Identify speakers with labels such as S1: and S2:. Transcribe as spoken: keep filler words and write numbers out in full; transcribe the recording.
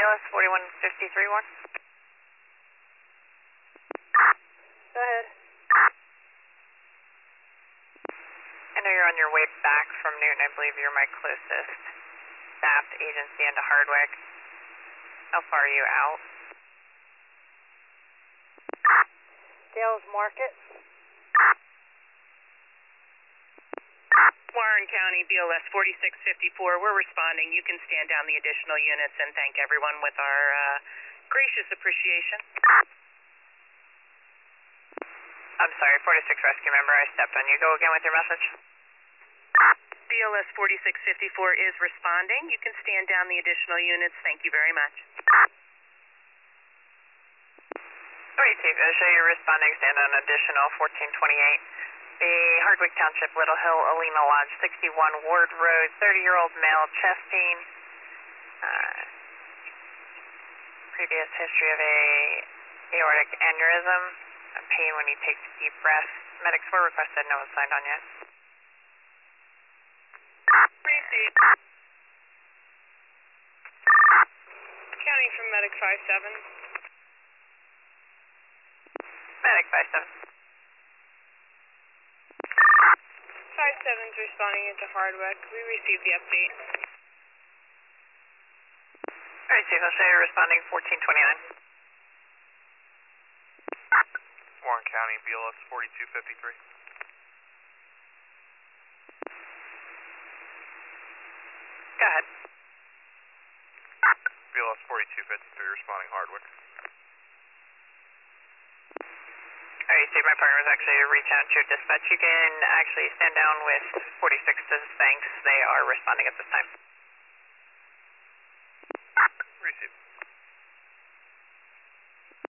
S1: L S forty-one fifty-three, Warren.
S2: Go ahead.
S1: I know you're on your way back from Newton. I believe you're my closest staffed agency into Hardwick. How far are you out?
S2: Dales Market.
S3: Warren County, B L S forty-six fifty-four. We're responding. You can stand down the additional units and thank everyone with our uh, gracious appreciation.
S1: I'm sorry, forty-six rescue member, I stepped on you. Go again with your message.
S3: B L S forty-six fifty-four is responding. You can stand down the additional units. Thank you very much.
S1: Alright, Chief, I'll show you responding. Stand on additional fourteen twenty-eight. The Hardwick Township, Little Hill, Alima Lodge, sixty-one Ward Road, thirty-year-old male, chest pain. Uh, previous history of a aortic aneurysm. Pain when he takes deep breaths. Medics were requested, no one's signed on yet.
S3: Received. Counting from Medic five seven.
S1: Medic five seven.
S3: five seven's responding into Hardwick. We received the update.
S1: Alright, Chief, I'll show you responding fourteen twenty-nine.
S4: Warren County, B L S forty-two fifty-three.
S1: Go ahead.
S4: B L S forty-two fifty-three responding Hardwick.
S1: Alright, Steve, my partner was actually to reach out to your dispatch. You can actually stand down with forty-six's thanks. They are responding at this time.